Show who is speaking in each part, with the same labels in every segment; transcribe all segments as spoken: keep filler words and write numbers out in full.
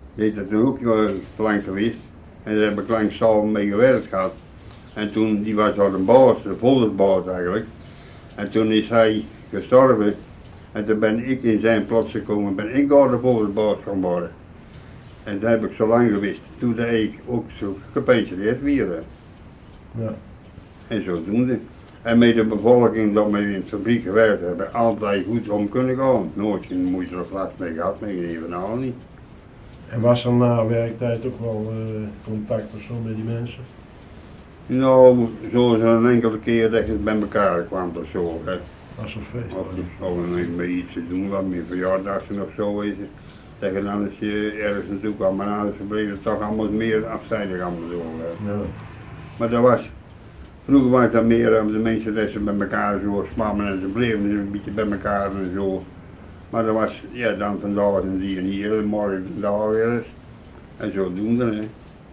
Speaker 1: Die is er toen ook te lang geweest. En daar heb ik lang samen mee gewerkt gehad. En toen, die was al een baas, de volksbaas eigenlijk. En toen is hij gestorven. En toen ben ik in zijn plaats gekomen, ben ik daar de volksbaas gaan worden. En dat heb ik zo lang geweest. Toen dat ik ook zo gepensioneerd werd.
Speaker 2: Ja.
Speaker 1: En zodoende. En met de bevolking dat we in de fabriek gewerkt hebben, altijd goed om kunnen gaan. Nooit geen moeite of last mee gehad, maar even al niet.
Speaker 2: En was er na werktijd ook wel uh, contact of zo met die mensen?
Speaker 1: Nou, zo is er een enkele keer dat je bij elkaar kwam of zo. Hè.
Speaker 2: Als een feest.
Speaker 1: Of of met iets te doen, wat meer verjaardagen of zo is. Dat je dan als je ergens naartoe kwam, maar na de bleef het toch allemaal meer afzijdig allemaal zo. Hè.
Speaker 2: Ja.
Speaker 1: Maar dat was, vroeger was dat meer om de mensen dat ze bij elkaar zo spammen en ze bleven een beetje bij elkaar en zo. Maar dat was, ja, dan vandaag en die en hier, morgen vandaag weer eens. En zo doen ze, hè.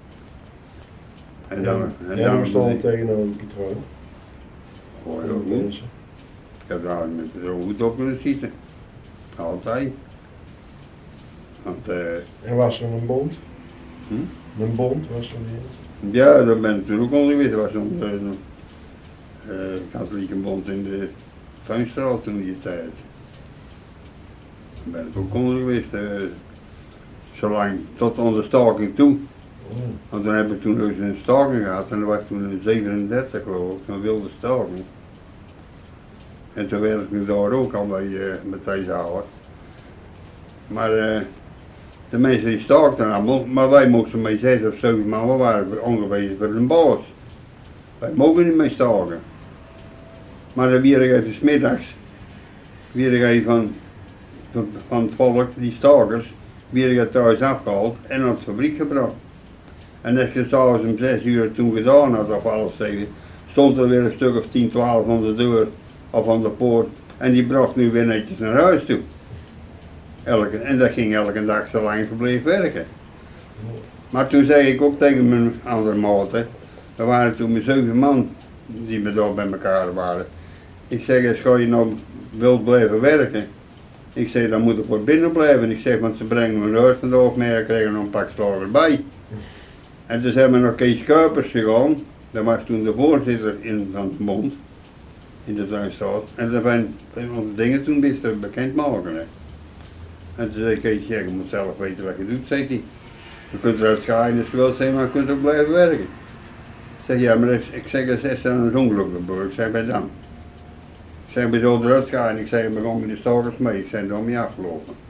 Speaker 1: En dan, en
Speaker 2: en
Speaker 1: dan,
Speaker 2: hoe stond het tegenover het patroon?
Speaker 1: Goh, heel goed.
Speaker 2: Mensen.
Speaker 1: Ik heb daar met zo goed op kunnen zitten. Altijd. Want, uh,
Speaker 2: En was er een bond?
Speaker 1: hm?
Speaker 2: Een bond was er niet?
Speaker 1: Ja, daar ben ik natuurlijk ook onder geweest. Er was een uh, uh, katholieke bond in de Tuinstraat toen die tijd. Daar ben ik ook onder geweest. Uh, zolang tot aan de staking toe.
Speaker 2: Oh.
Speaker 1: Want dan heb ik toen dus een staking gehad en dat was toen in zevenendertig geloof ik, een wilde staking. En toen werd ik nu daar ook al bij uh, Matthijs Houwer. Maar uh, de mensen die staakten allemaal, maar wij mochten met zes of zeven man, we waren ongewezen voor een baas. Wij mogen niet mee staken. Maar dan weer ik even 's middags, weer ik van, van het volk, die stakers, weer ik het thuis afgehaald en naar de fabriek gebracht. En als je s'avonds om zes uur toen gedaan had of alles tegen, stond er weer een stuk of tien, twaalf aan de deur of aan de poort en die bracht nu weer netjes naar huis toe. Elke, en dat ging elke dag zo lang gebleven werken. Maar toen zei ik ook tegen mijn andere maten, er waren toen met zeven man die me daar bij elkaar waren. Ik zeg, als je nou wilt blijven werken, ik zeg, dan moet ik voor binnen blijven. Ik zeg, want ze brengen mijn huis vandaag mee en krijgen nog een pak slagen bij. En toen zijn we naar Kees Kuipers gegaan, dat was toen de voorzitter in van de bond, in de Tuinstraat. En daar zijn onze dingen toen best bekend maken. Hè. En toen zei Kees, ja, je moet zelf weten wat je doet, zei hij. Je kunt eruit gaan als je wilt zijn, maar je kunt ook blijven werken. Ik zeg, ja, maar ik zeg, er is een ongeluk gebeurd, ik zeg, bij dan. Ik zeg, we zullen eruit gaan, ik zeg, we gaan met de stakers mee, ik zeg, dan ben je afgelopen.